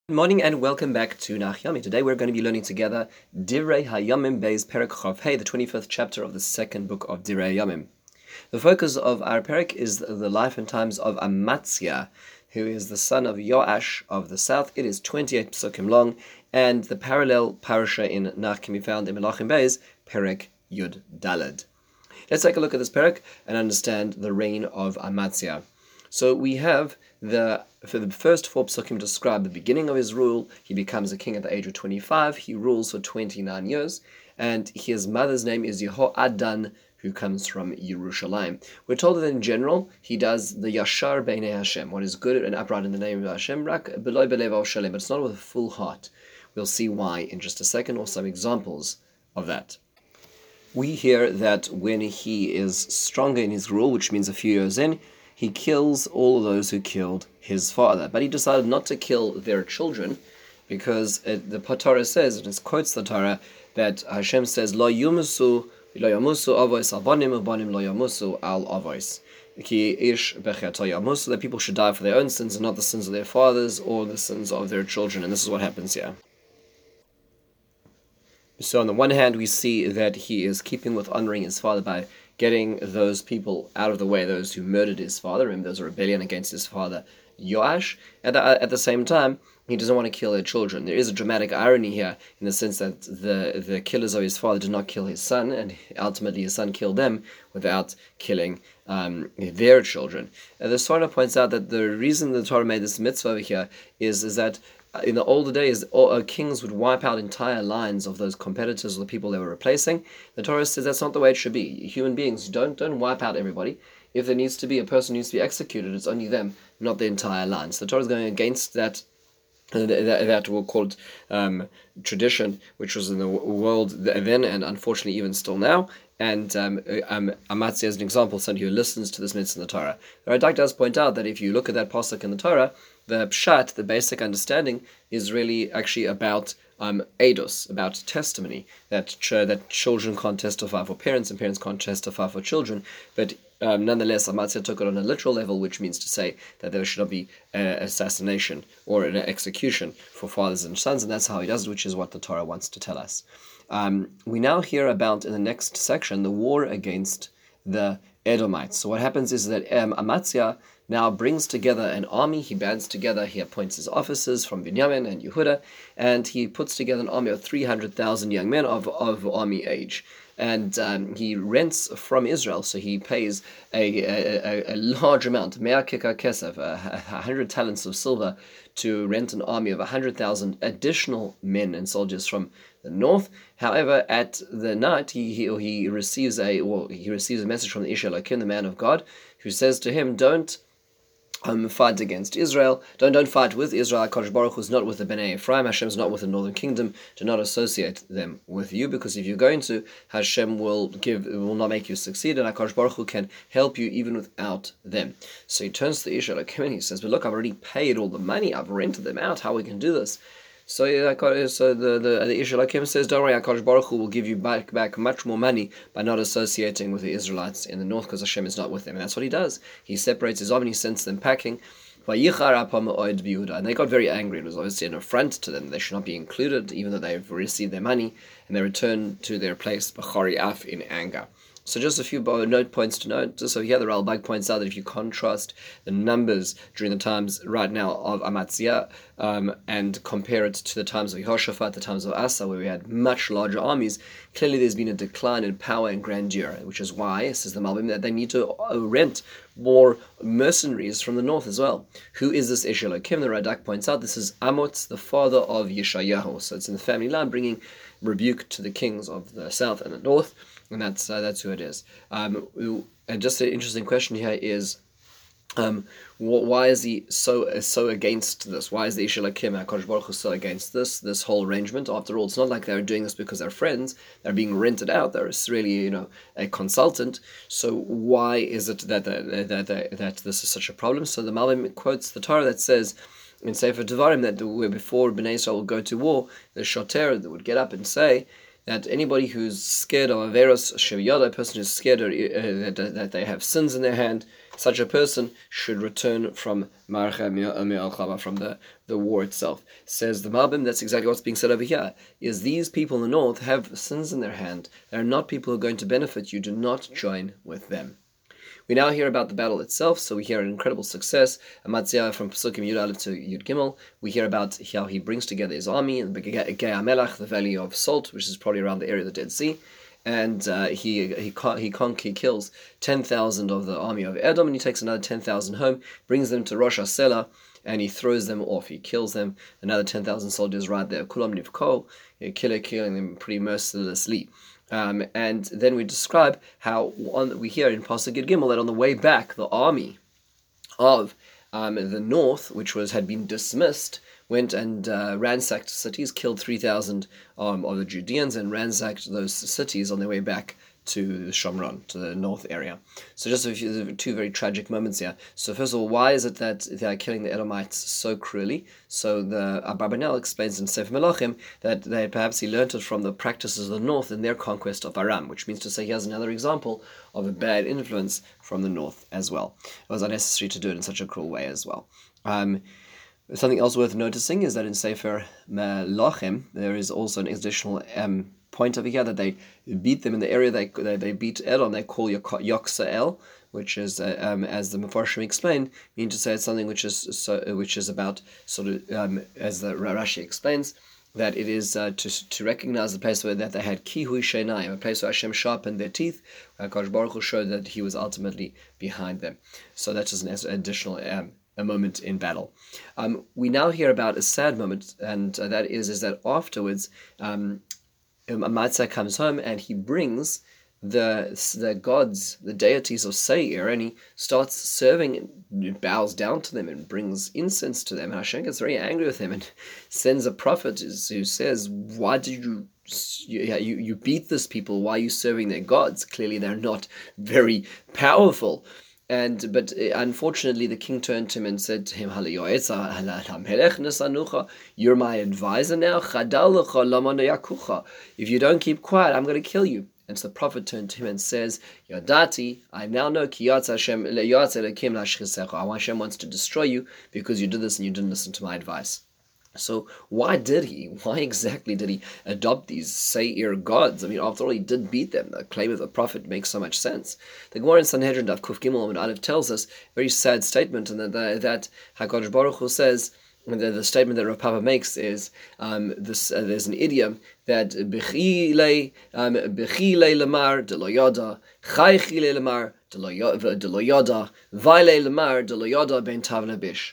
Good morning and welcome back to Nach Yomi. Today we're going to be learning together Divrei Hayamim Beis Perek Chav Hey, the 25th chapter of the second book of Divrei Hayamim. The focus of our perek is the life and times of Amatzia, who is the son of Yoash of the south. It is 28 psukim long, and the parallel parasha in Nach can be found in Melachim Beis, Perek Yud Daled. Let's take a look at this perek and understand the reign of Amatzia. So we have for the first four psukim describe the beginning of his rule. He becomes a king at the age of 25. He rules for 29 years, and his mother's name is Yehoadan, who comes from Yerushalayim. We're told that in general, he does the Yashar Beinei Hashem, what is good and upright in the name of Hashem, rak b'lo b'lev shalem, but it's not with a full heart. We'll see why in just a second, or some examples of that. We hear that when he is stronger in his rule, which means a few years in, he kills all of those who killed his father. But he decided not to kill their children because the Torah says, and it quotes the Torah, that Hashem says, Lo yamusu avos al banim, ubanim lo yamusu al avos. Ki ish becheto yamusu, that people should die for their own sins and not the sins of their fathers or the sins of their children. And this is what happens here. So on the one hand, we see that he is keeping with honoring his father by getting those people out of the way, those who murdered his father. Remember, there was a rebellion against his father, Yoash. At the same time, he doesn't want to kill their children. There is a dramatic irony here in the sense that the killers of his father did not kill his son, and ultimately his son killed them without killing their children. The Torah points out that the reason the Torah made this mitzvah over here is that in the older days, kings would wipe out entire lines of those competitors or the people they were replacing. The Torah says that's not the way it should be. Human beings don't wipe out everybody. If there needs to be a person who needs to be executed, it's only them, not the entire line. So the Torah is going against that we'll call it tradition, which was in the world then and unfortunately even still now. And Amatzia is an example, somebody who listens to this mitzvah in the Torah. The Radak does point out that if you look at that pasuk in the Torah, the pshat, the basic understanding, is really actually about eidos, about testimony, that children can't testify for parents and parents can't testify for children. But nonetheless, Amatzia took it on a literal level, which means to say that there should not be assassination or an execution for fathers and sons, and that's how he does it, which is what the Torah wants to tell us. We now hear about, in the next section, the war against the Edomites. So what happens is that Amatzia now brings together an army. He bands together, he appoints his officers from Binyamin and Yehuda, and he puts together an army of 300,000 young men of army age. And he rents from Israel, so he pays a large amount, Mea Kikar Kesef, 100 talents of silver, to rent an army of 100,000 additional men and soldiers from the north. However, at the night, he receives a message from the Ish Elokim, the man of God, who says to him, don't fight against Israel. Don't fight with Israel. HaKadosh Baruch Hu is not with the Bnei Ephraim. Hashem is not with the northern kingdom. Do not associate them with you, because if you're going to, Hashem will not make you succeed, and HaKadosh Baruch Hu can help you even without them. So he turns to the Ish Elokim and he says, but look, I've already paid all the money. I've rented them out. How we can do this? So the Ish Elokim says, don't worry, HaKadosh Baruch Hu will give you back much more money by not associating with the Israelites in the north, because Hashem is not with them. And that's what he does. He separates his army, he sends them packing. And they got very angry. It was obviously an affront to them. They should not be included, even though they've received their money. And they return to their place, B'chari Af, in anger. So just a few note points to note. So here the Ralbag points out that if you contrast the numbers during the times right now of Amatzia and compare it to the times of Yehoshaphat, the times of Asa, where we had much larger armies, clearly there's been a decline in power and grandeur, which is why, says the Malbim, that they need to rent more mercenaries from the north as well. Who is this Ish Elokim? The Radak points out this is Amos, the father of Yeshayahu. So it's in the family line, bringing rebuke to the kings of the south and the north. And that's who it is. And just an interesting question here is, why is he so against this? Why is the Ish Elokim, HaKadosh Baruch Hu, so against this whole arrangement? After all, it's not like they're doing this because they're friends. They're being rented out. They're really, a consultant. So why is it that this is such a problem? So the Malbim quotes the Torah that says in Sefer Devarim that before Bnei Israel will go to war, the shoter that would get up and say that anybody who's scared of Averos Sheviyada, a person who's scared that they have sins in their hand, such a person should return from Marcha Me'al from the war itself. Says the Malbim, that's exactly what's being said over here, is these people in the north have sins in their hand. They're not people who are going to benefit you. Do not join with them. We now hear about the battle itself, so we hear an incredible success. Amaziah from Pesukim Yud Aleph to Yud Gimel. We hear about how he brings together his army in Gai HaMelech, the Valley of Salt, which is probably around the area of the Dead Sea, and he kills 10,000 of the army of Edom, and he takes another 10,000 home, brings them to Rosh Hasela, and he throws them off. He kills them. Another 10,000 soldiers right there. Kulam Nivko, killing them pretty mercilessly. And then we describe how we hear in Pasuk Yud Gimel that on the way back, the army of the north, which had been dismissed, went and ransacked cities, killed 3,000 of the Judeans, and ransacked those cities on their way back to Shomron, to the north area. So just two very tragic moments here. So first of all, why is it that they are killing the Edomites so cruelly? So the Abarbanel explains in Sefer Melachim that he learnt it from the practices of the north in their conquest of Aram, which means to say he has another example of a bad influence from the north as well. It was unnecessary to do it in such a cruel way as well. Something else worth noticing is that in Sefer Melachim there is also an additional point over here that they beat them in the area they beat Edom. They call Yoksael, which is as the Mefarshim explain, mean to say it's something which is about sort of as the Rashi explains, that it is to recognize the place where that they had kihui sheinayim, a place where Hashem sharpened their teeth, where HaKadosh Baruch Hu showed that He was ultimately behind them. So that's just an additional a moment in battle. We now hear about a sad moment, and that is that afterwards Amaziah comes home and he brings the gods, the deities of Seir, and he starts serving and bows down to them and brings incense to them. And Hashem gets very angry with him and sends a prophet who says, why did you beat this people? Why are you serving their gods? Clearly they're not very powerful. But unfortunately, the king turned to him and said to him, "You're my advisor now. If you don't keep quiet, I'm going to kill you." And so the prophet turned to him and says, "Yadati, I now know Hashem wants to destroy you because you did this and you didn't listen to my advice." So why exactly did he adopt these Seir gods? I mean, after all, he did beat them. The claim of the prophet makes so much sense. The Gemara in Sanhedrin Daf Kuf Gimel and Aleph tells us a very sad statement, and that HaKadosh Baruch Hu says, the statement that Rav Papa makes is there's an idiom that Bechi le lemar de lo yada, Chaychi le lemar de lo yada, Vayle lemar de lo yada ben tavla bish.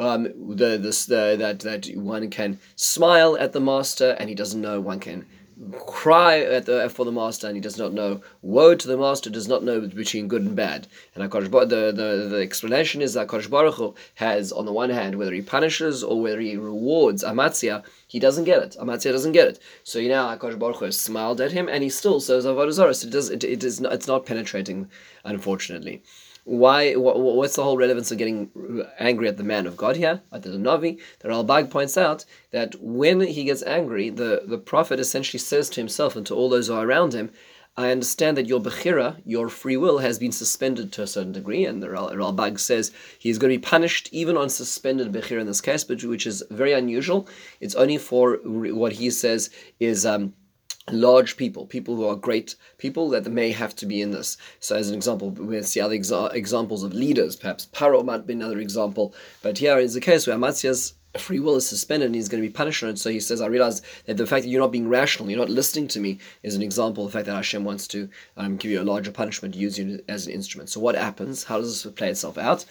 That one can smile at the master and he doesn't know, one can cry for the master and he does not know, woe to the master does not know between good and bad. And the explanation is that HaKadosh Baruch Hu has, on the one hand, whether he punishes or whether he rewards Amaziah, he doesn't get it. Amaziah doesn't get it. So HaKadosh Baruch Hu has smiled at him and he still serves Avodah Zarah. So it's not penetrating, unfortunately. Why? What's the whole relevance of getting angry at the man of God here, at the Navi? The Ralbag points out that when he gets angry, the prophet essentially says to himself and to all those who are around him, I understand that your Bechira, your free will, has been suspended to a certain degree, and the Ralbag says he's going to be punished even on suspended Bechira in this case, but which is very unusual. It's only for what he says is large people who are great people that may have to be in this. So as an example, we'll see other examples of leaders. Perhaps Paro might be another example. But here is the case where Amaziah's free will is suspended and he's going to be punished on it. So he says, I realize that the fact that you're not being rational, you're not listening to me, is an example of the fact that Hashem wants to give you a larger punishment, use you as an instrument. So what happens? How does this play itself out?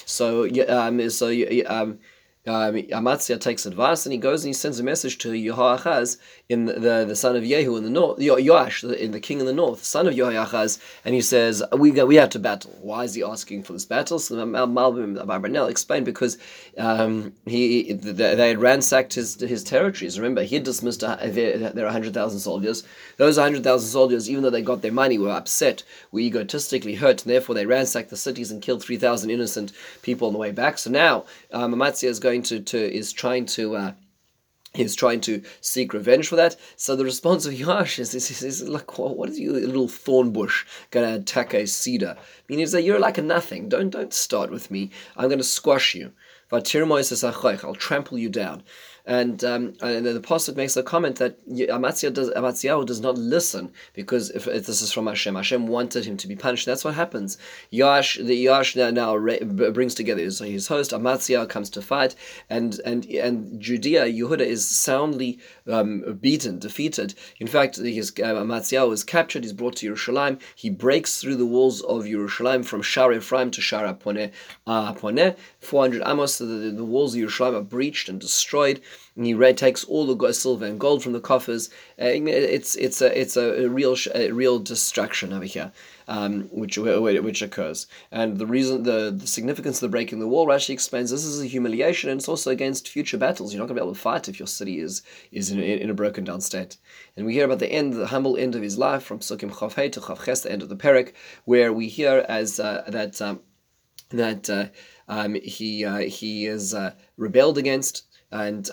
Amaziah takes advice and he goes and he sends a message to Yehoachaz, in the son of Yehu in the north, Yoash, in the king in the north, son of Yehoachaz, and he says, we have to battle. Why is he asking for this battle? So Malbim Abarbanel explained, because they had ransacked his territories. Remember, he had dismissed there are 100,000 soldiers. Those 100,000 soldiers, even though they got their money, were upset, were egotistically hurt, and therefore they ransacked the cities and killed 3,000 innocent people on the way back. So now Amaziah is trying to He's trying to seek revenge for that. So the response of Yoash is like, what is your little thorn bush going to attack a cedar? Meaning that you're like a nothing. Don't start with me. I'm going to squash you. I'll trample you down. And then the pasuk makes a comment that Amatziyahu does not listen, because if this is from Hashem, Hashem wanted him to be punished. That's what happens. Yoash now brings together his host. Amatziyahu comes to fight, and Judea, Yehuda, is soundly beaten, defeated. In fact, Amatziyahu is captured. He's brought to Yerushalayim. He breaks through the walls of Yerushalayim from Shar Ephraim to Shar Aponeh. 400 amos. The walls of Yerushalayim are breached and destroyed. And he takes all the silver and gold from the coffers. It's a real destruction over here, which occurs. And the reason, the significance of the breaking the wall, Rashi explains, this is a humiliation, and it's also against future battles. You're not going to be able to fight if your city is in a broken down state. And we hear about the humble end of his life, from Sukkim Chav Hey to Chav Ches, the end of the Perek, where we hear as he is rebelled against. And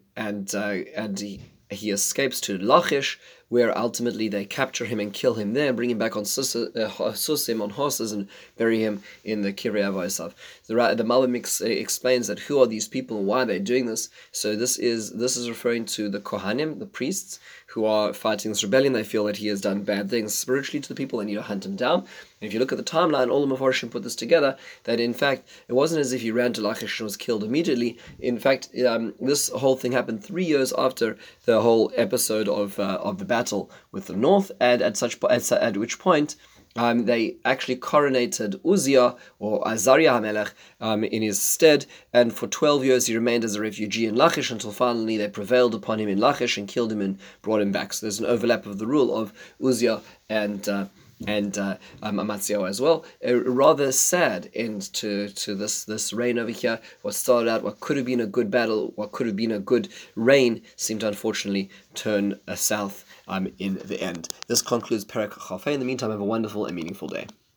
he escapes to Lachish, where ultimately they capture him and kill him there, and bring him back on Susim on horses, and bury him in the Kiryat Vaisav. The Malbim explains that who are these people and why they're doing this. So this is referring to the Kohanim, the priests, who are fighting this rebellion. They feel that he has done bad things spiritually to the people. They need to hunt him down. And if you look at the timeline, all the Mefarshim put this together, that in fact it wasn't as if he ran to Lachish and was killed immediately. In fact, this whole thing happened 3 years after the whole episode of the battle with the north, and at which point they actually coronated Uzziah, or Azariah HaMelech, in his stead, and for 12 years he remained as a refugee in Lachish, until finally they prevailed upon him in Lachish and killed him and brought him back. So there's an overlap of the rule of Uzziah and Amatziyahu as well. A rather sad end to this reign over here. What started out, what could have been a good battle, what could have been a good reign, seemed to unfortunately turn south in the end. This concludes Perek Chaf Hey. In the meantime, have a wonderful and meaningful day.